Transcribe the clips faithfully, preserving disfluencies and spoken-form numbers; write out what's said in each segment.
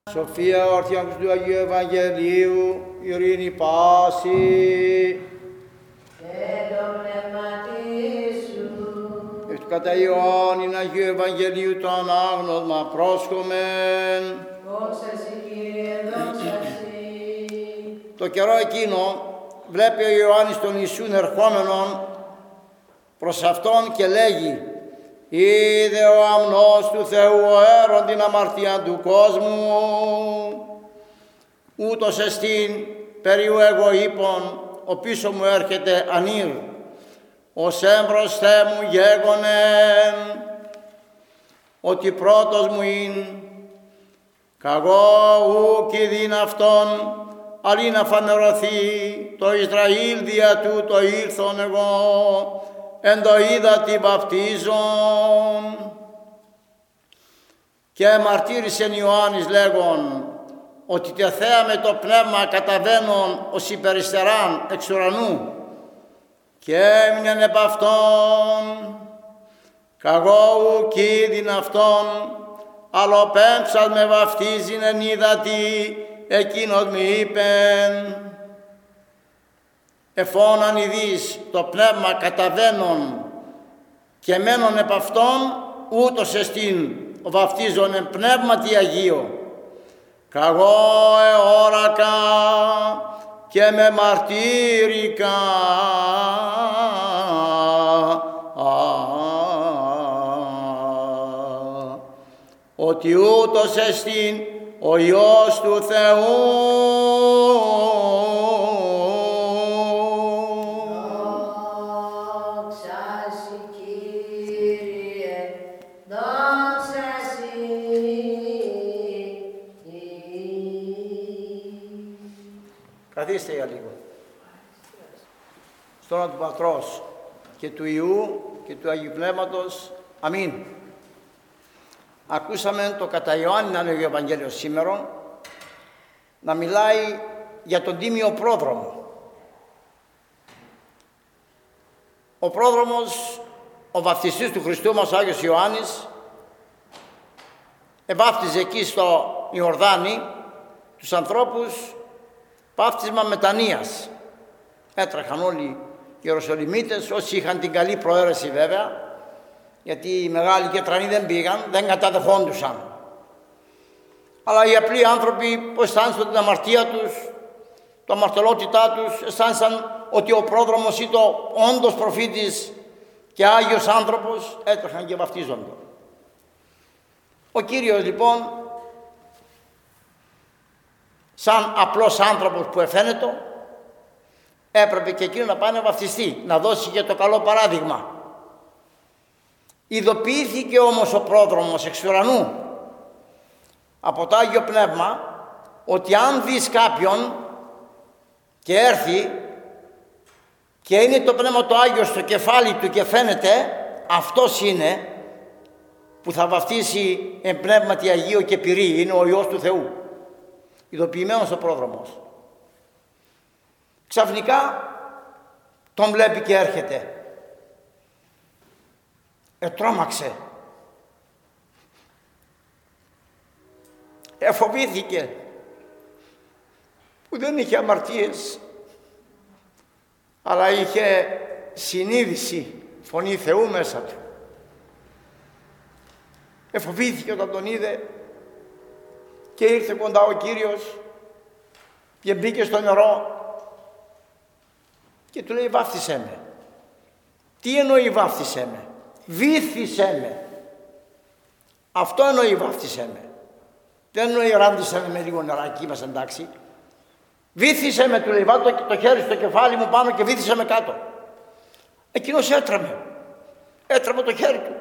Σοφία όρθια του Αγίου Ευαγγελίου, ειρήνη πάση. Και το πνεύματί σου. Εις του κατά Ιωάννην Αγίου Ευαγγελίου το ανάγνωσμα πρόσχομεν. Δόξα σοι, Κύριε, δόξα σοι. Το καιρό εκείνο βλέπει ο Ιωάννης τον Ιησούν ερχόμενον προς αυτόν και λέγει: «Είδε ο αμνός του Θεού ο έρων την αμαρτία του κόσμου, ούτως εστίν περίου εγώ είπων, ο πίσω μου έρχεται ανήρ, ως έμπροσθέ μου γέγονεν, ότι πρώτος μου ειν, καγώ ουκ ειδήν αυτόν, αλλή να φανερωθεί το Ισραήλ δια τούτο ήλθον εγώ, εν το είδα τη βαπτίζον». Και μαρτύρησεν Ιωάννης λέγον ότι τεθέα με το πνεύμα καταβαίνον ως υπεριστεράν εξ ουρανού, και έμεινεν επ' αυτόν, καγώ ουκ είδην αυτόν, αλλά πέμψας με βαφτίζειν εν είδατη, εκείνος μη είπεν, εφώναν ειδείς το πνεύμα καταβαίνον και μένον επ' αυτόν, ούτως εστίν ο βαφτίζον εν πνεύματι Αγίο. Καγώ εόρακα και με μαρτύρικα ότι ούτως εστίν ο Υιός του Θεού. Καθίστε για λίγο. Στο όνομα του Πατρός και του Υιού και του Αγίου Πνεύματος. Αμήν. Ακούσαμε το κατά Ιωάννην Άγιο Ευαγγέλιο σήμερα να μιλάει για τον τίμιο πρόδρομο. Ο πρόδρομος, ο βαφτιστής του Χριστού μας, ο Άγιος Ιωάννης, εβάφτιζε εκεί στο Ιορδάνη τους ανθρώπους βάφτισμα μετανοίας. Έτρεχαν όλοι οι Ιεροσολυμίτες, όσοι είχαν την καλή προαίρεση βέβαια, γιατί οι μεγάλοι και τρανοί δεν πήγαν, δεν καταδεχόντουσαν. Αλλά οι απλοί άνθρωποι που αισθάνονταν την αμαρτία τους, το αμαρτωλότητά τους, αισθάνονταν ότι ο πρόδρομος ήταν όντως προφήτης και Άγιος άνθρωπος, έτρεχαν και βαφτίζονται. Ο Κύριος λοιπόν, σαν απλός άνθρωπος που εφαίνεται, έπρεπε και εκείνο να πάει να βαφτιστεί, να δώσει και το καλό παράδειγμα. Ειδοποιήθηκε όμως ο πρόδρομος εξ ουρανού από το Άγιο Πνεύμα ότι αν δεις κάποιον και έρθει και είναι το Πνεύμα το Άγιο στο κεφάλι του και φαίνεται, αυτός είναι που θα βαφτίσει εν πνεύματι Αγίο και πυρί, είναι ο Υιός του Θεού. Ειδοποιημένος ο πρόδρομος. Ξαφνικά τον βλέπει και έρχεται. Ετρώμαξε. Εφοβήθηκε που δεν είχε αμαρτίες, αλλά είχε συνείδηση, φωνή Θεού μέσα του. Εφοβήθηκε όταν τον είδε και ήρθε κοντά ο Κύριος και μπήκε στο νερό και του λέει: «Βάφτισέ με». Τι εννοεί βάφτισέ με? Βύθισέ με. Αυτό εννοεί βάφτισέ με. Δεν εννοεί ράντισε με με λίγο νεράκι, είμαστε εντάξει. Βύθισέ με, του λέει, βάλ' το, το χέρι στο κεφάλι μου πάνω και βύθισέ με κάτω. Εκείνος έτρεμε. Έτρεμε το χέρι του.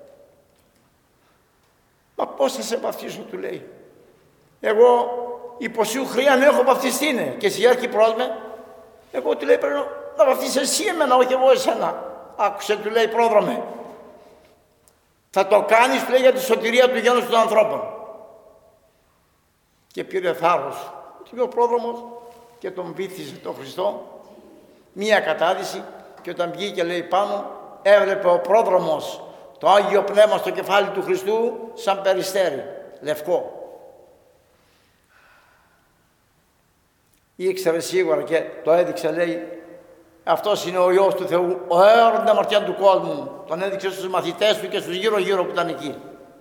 «Μα πώς θα σε βαφτίσω», του λέει. «Εγώ υποσίου χρειαν έχω βαφτιστεί, ναι, και εσύ έρχει προς με». Εγώ του λέει: «Πρέπει να βαφτίσεις εσύ εμένα, όχι εγώ εσένα». Άκουσε, του λέει, «Πρόδρομε, θα το κάνεις», του λέει, «για τη σωτηρία του γένους των ανθρώπων». Και πήρε θάρρος και ο πρόδρομος και τον βύθισε τον Χριστό, μία κατάδυση, και όταν βγήκε, λέει, πάνω, έβλεπε ο πρόδρομος το Άγιο Πνεύμα στο κεφάλι του Χριστού σαν περιστέρι, λευκό. Ήξερε σίγουρα και το έδειξε, λέει, αυτός είναι ο Υιός του Θεού, ο έωρον την αμαρτία του κόσμου. Τον έδειξε στους μαθητές του και στους γύρω-γύρω που ήταν εκεί.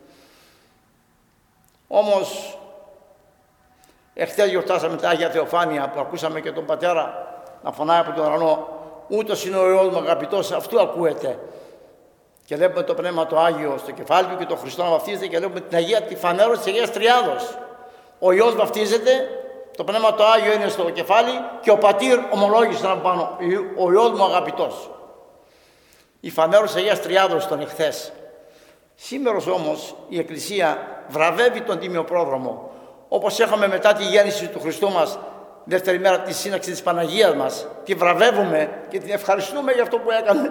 Όμως, εχθές γιορτάσαμε τα Άγια Θεοφάνεια που ακούσαμε και τον Πατέρα να φωνάει από τον ουρανό, ούτως είναι ο Υιός μου αγαπητός, αυτού ακούεται. Και βλέπουμε το Πνεύμα το Άγιο στο κεφάλι του και τον Χριστό να βαφτίζεται και βλέπουμε την Αγία, τη φανέρωση της Αγίας Τριάδος. Ο Υιός βαφτίζεται, το Πνεύμα το Άγιο είναι στο κεφάλι και ο Πατήρ ομολόγησε να πάνω, ο Υιός μου αγαπητός. Η φανέρωση της Αγίας Τριάδος τον εχθές. Σήμερα όμως η Εκκλησία βραβεύει τον Τίμιο Πρόδρομο, όπως έχαμε μετά τη γέννηση του Χριστού μας, δεύτερη μέρα τη σύναξη της Παναγίας μας, τη βραβεύουμε και την ευχαριστούμε για αυτό που έκανε.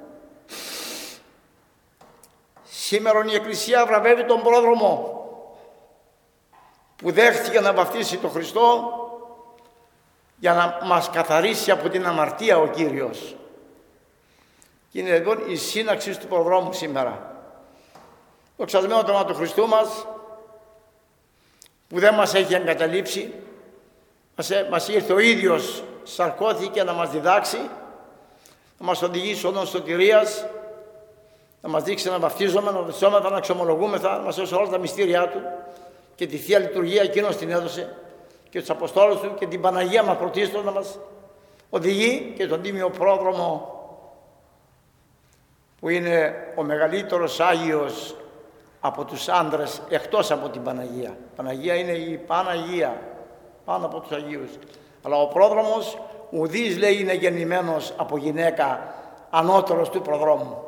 Σήμερα η Εκκλησία βραβεύει τον Πρόδρομο που δέχτηκε να βαφτίσει τον Χριστό για να μας καθαρίσει από την αμαρτία ο Κύριος. Και είναι λοιπόν η σύναξη του Προδρόμου σήμερα. Το ξασμένο το όνομα του Χριστού μας που δεν μας έχει εγκαταλείψει, μας, μας ήρθε ο ίδιος, σαρκώθηκε να μας διδάξει, να μας οδηγήσει οδόν σωτηρίας, να μας δείξει να βαφτίζομαι, να βαφτιζόμεθα, να εξομολογούμεθα, να μας έδωσε όλα τα μυστήριά του και τη Θεία Λειτουργία εκείνος την έδωσε και τους Αποστόλους του και την Παναγία μας πρωτίστως να μας οδηγεί και τον Τίμιο Πρόδρομο που είναι ο μεγαλύτερος Άγιος από τους άντρες εκτός από την Παναγία. Η Παναγία είναι η Παναγία πάνω από τους Αγίους. Αλλά ο Πρόδρομος ουδής, λέει, είναι γεννημένος από γυναίκα ανώτερος του Προδρόμου.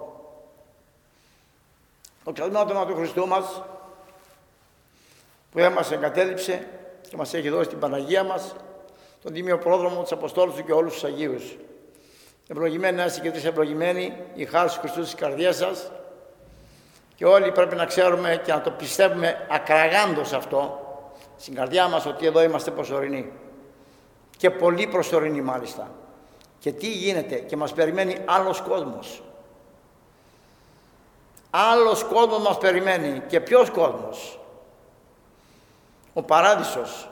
Το ξασμένο όνομα του Χριστού μας που δεν μας εγκατέλειψε και μας έχει δώσει την Παναγία μας, τον Τίμιο Πρόδρομο, τους Αποστόλους του και όλους τους Αγίους. Ευλογημένοι να είστε και τρεις ευλογημένοι, η χάρη του Χριστού στις καρδιές σας και όλοι πρέπει να ξέρουμε και να το πιστεύουμε ακραγάντως αυτό στην καρδιά μας ότι εδώ είμαστε προσωρινοί και πολύ προσωρινοί μάλιστα. Και τι γίνεται, και μας περιμένει άλλος κόσμος. Άλλος κόσμος μας περιμένει. Και ποιος κόσμος? Ο Παράδεισος.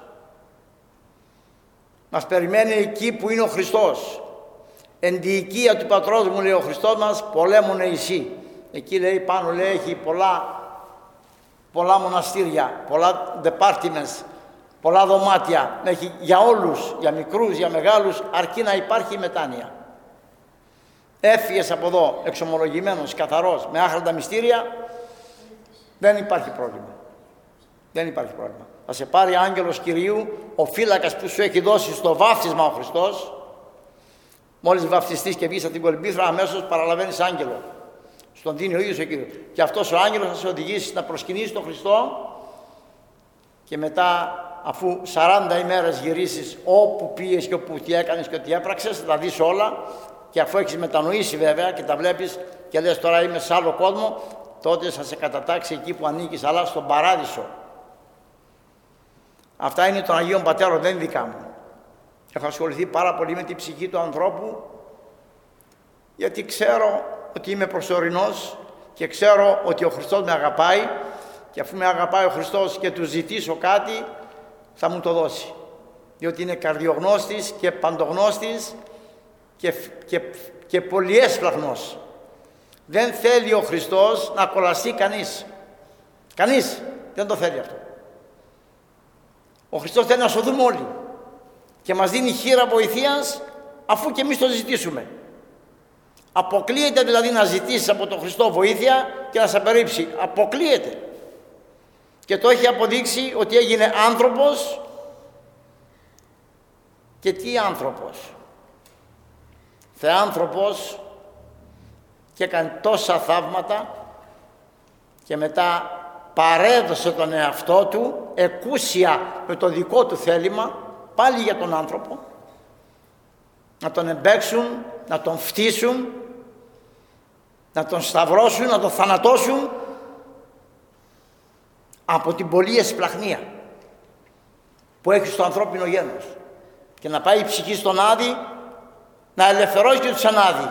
Μας περιμένει εκεί που είναι ο Χριστός. Εν τη οικία του πατρός μου, λέει ο Χριστός μας, πολέμουν εσύ. Εκεί, λέει, πάνω, λέει, έχει πολλά, πολλά μοναστήρια, πολλά departments, πολλά δωμάτια. Έχει για όλους, για μικρούς, για μεγάλους, αρκεί να υπάρχει μετάνοια. Έφυγες από εδώ εξομολογημένος, καθαρός, με άχραντα μυστήρια, δεν υπάρχει πρόβλημα. Δεν υπάρχει πρόβλημα. Θα σε πάρει άγγελος Κυρίου, ο φύλακας που σου έχει δώσει στο βάφτισμα ο Χριστός. Μόλις βαφτιστείς και βγεις από την κολυμπήθρα, αμέσως παραλαβαίνεις άγγελο. Στον δίνει ο ίδιος ο Κύριος. Και αυτός ο άγγελος θα σε οδηγήσει να προσκυνήσεις τον Χριστό και μετά, αφού σαράντα ημέρες γυρίσεις όπου πήγες και όπου τι έκανες και τι έπραξες, θα τα δεις όλα. Και αφού έχεις μετανοήσει βέβαια και τα βλέπεις και λες τώρα είμαι σε άλλο κόσμο, τότε θα σε κατατάξει εκεί που ανήκεις, αλλά στον Παράδεισο. Αυτά είναι των Αγίων Πατέρων, δεν είναι δικά μου. Έχω ασχοληθεί πάρα πολύ με την ψυχή του ανθρώπου, γιατί ξέρω ότι είμαι προσωρινός και ξέρω ότι ο Χριστός με αγαπάει και αφού με αγαπάει ο Χριστός και του ζητήσω κάτι, θα μου το δώσει. Διότι είναι καρδιογνώστης και παντογνώστης και, και, και πολυέσπλαχνος. Δεν θέλει ο Χριστός να κολλαστεί κανείς. Κανείς δεν το θέλει αυτό. Ο Χριστός θέλει να σωθούμε όλοι και μας δίνει χείρα βοηθείας αφού και εμείς το ζητήσουμε. Αποκλείεται δηλαδή να ζητήσεις από τον Χριστό βοήθεια και να σε απερρίψει. Αποκλείεται. Και το έχει αποδείξει ότι έγινε άνθρωπος. Και τι άνθρωπος? Θεάνθρωπος, και έκανε τόσα θαύματα και μετά παρέδωσε τον εαυτό του εκούσια με το δικό του θέλημα πάλι για τον άνθρωπο, να τον εμπέξουν, να τον φτύσουν, να τον σταυρώσουν, να τον θανατώσουν από την πολλή εσπλαχνία που έχει στο ανθρώπινο γένος και να πάει η ψυχή στον Άδη να ελευθερώσει και τους ανάδει.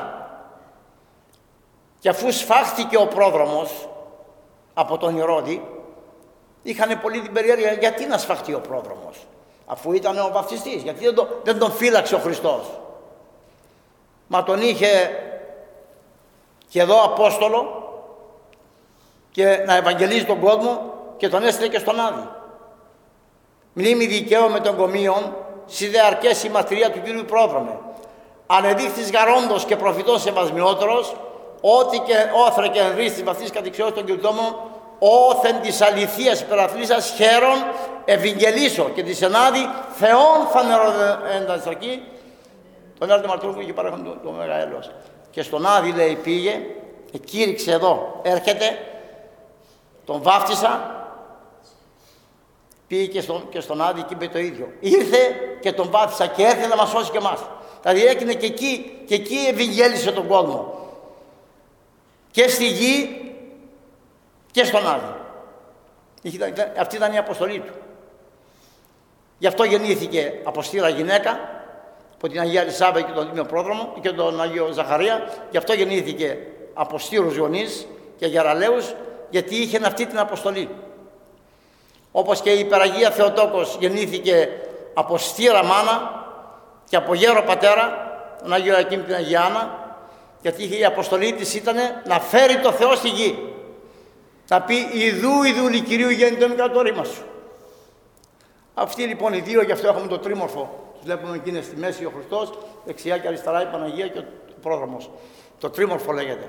Και αφού σφάχθηκε ο πρόδρομος από τον Ηρώδη, είχαν πολύ την περιέργεια γιατί να σφαχτεί ο πρόδρομος. αφού ήταν ο βαφτιστής. Γιατί δεν, το, δεν τον φύλαξε ο Χριστός. Μα τον είχε και εδώ Απόστολο και να ευαγγελίζει τον κόσμο και τον έστειλε και στον Άδη. Μνήμη δικαίου με τον κομίον, σιδε αρκές η μαρτυρία του Κύριου πρόδρομε. Ανεδείχθης γαρόντος και προφητών σεβασμιότερος, ό,τι και όθρε και ενρίστης βαφτής κατηξιός των κυρτόμων, όθεν της αληθείας υπεραθλήσας χαίρον ευηγγελίσω και της ενάδη Θεόν φανεροένταστρακή. Τον έρωτε μαρτυρούν που είχε παρέχον το, το Μεγαέλος. Και στον Άδη λέει πήγε, κήρυξε εδώ, έρχεται, τον βάφτισα, πήγε και στον, και στον Άδη και είπε το ίδιο. Ήρθε και τον βάφτισα και έρχεται να μας σώσει και εμάς. Δηλαδή έκανε και εκεί, και εκεί ευηγγέλισε τον κόσμο. Και στη γη και στον Άδη. Αυτή ήταν η αποστολή του. Γι' αυτό γεννήθηκε αποστήρα γυναίκα, από την Αγία Ελισάβετ και τον Τίμιο Πρόδρομο και τον Αγίο Ζαχαρία. Γι' αυτό γεννήθηκε αποστήρους γονείς και γεραλαίους, γιατί είχε αυτή την αποστολή. Όπως και η Υπεραγία Θεοτόκος γεννήθηκε από στήρα μάνα και από γέρο πατέρα, τον Άγιο Ιακήμ την Αγία Άννα, γιατί η αποστολή της ήταν να φέρει το Θεό στη γη. Να πει «Ιδού, ιδούλη Κυρίου γέννητον κατά το ρήμα σου». Αυτοί λοιπόν οι δύο, γι' αυτό έχουμε το τρίμορφο. Τους βλέπουμε εκεί είναι στη μέση ο Χριστός, δεξιά και αριστερά η Παναγία και ο πρόδρομος. Το τρίμορφο λέγεται.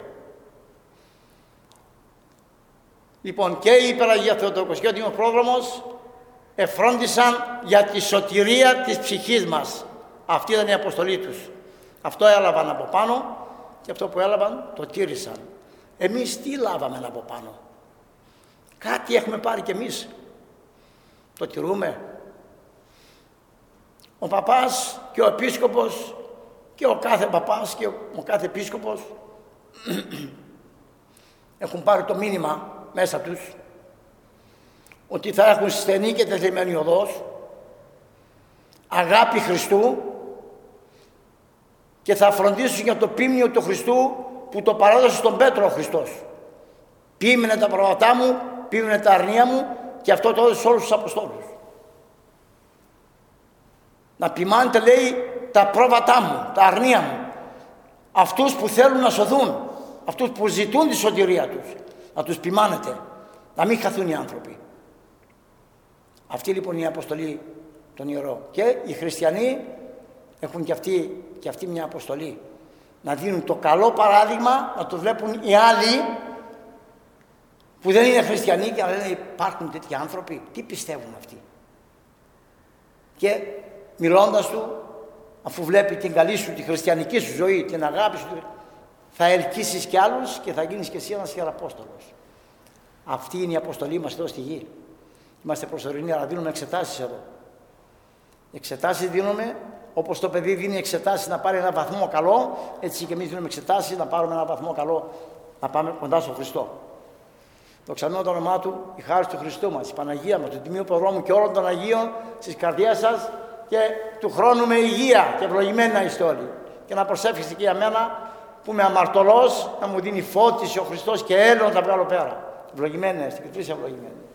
Λοιπόν, και η Υπεραγία Θεοτόκος και ο Τίμιος Πρόδρομος εφρόντισαν για τη σωτηρία της ψυχής μας. Αυτή ήταν η αποστολή τους. Αυτό έλαβαν από πάνω και αυτό που έλαβαν το τήρησαν. Εμείς τι λάβαμε από πάνω? Κάτι έχουμε πάρει κι εμείς. Το τηρούμε. Ο παπάς και ο επίσκοπος και ο κάθε παπάς και ο, ο κάθε επίσκοπος έχουν πάρει το μήνυμα μέσα τους ότι θα έχουν στενή και τεθλιμμένη οδός, αγάπη Χριστού και θα φροντίσουν για το ποίμνιο του Χριστού που το παράδοσε στον Πέτρο ο Χριστός. Ποίμνε τα προβατά μου, ποίμνε τα αρνία μου και αυτό το έδωσε σε όλους τους Αποστόλους. Να ποιμάνετε λέει τα πρόβατά μου, τα αρνία μου, αυτούς που θέλουν να σωθούν, αυτούς που ζητούν τη σωτηρία τους, να τους ποιμάνετε, να μην χαθούν οι άνθρωποι. Αυτή λοιπόν η αποστολή των ιερών. Και οι χριστιανοί έχουν και αυτοί, και αυτοί μια αποστολή. Να δίνουν το καλό παράδειγμα, να το βλέπουν οι άλλοι που δεν είναι χριστιανοί και να λένε υπάρχουν τέτοιοι άνθρωποι, τι πιστεύουν αυτοί. Και μιλώντας του, αφού βλέπει την καλή σου, τη χριστιανική σου ζωή, την αγάπη σου, θα ελκύσεις και άλλους και θα γίνεις και εσύ ένας ιεραπόστολος. Αυτή είναι η αποστολή μας εδώ στη γη. Είμαστε προσωρινοί, αλλά δίνουμε εξετάσεις εδώ. Εξετάσεις δίνουμε, όπως το παιδί δίνει εξετάσεις να πάρει ένα βαθμό καλό, έτσι και εμείς δίνουμε εξετάσεις να πάρουμε ένα βαθμό καλό, να πάμε κοντά στον Χριστό. Δοξανώ το όνομά Του, η χάρη του Χριστού μας, η Παναγία μας, του Τιμίου Προδρόμου και όλων των Αγίων στις καρδιές σας και του χρόνου με υγεία και ευλογημένοι να είστε όλοι. Και να προσεύχεστε και για μένα που είμαι αμαρτωλός, να μου δίνει φώτιση ο Χριστός και έλεον να τα βγάλω πέρα. Ευλογημένοι να είστε και τρεις ευλογημένοι.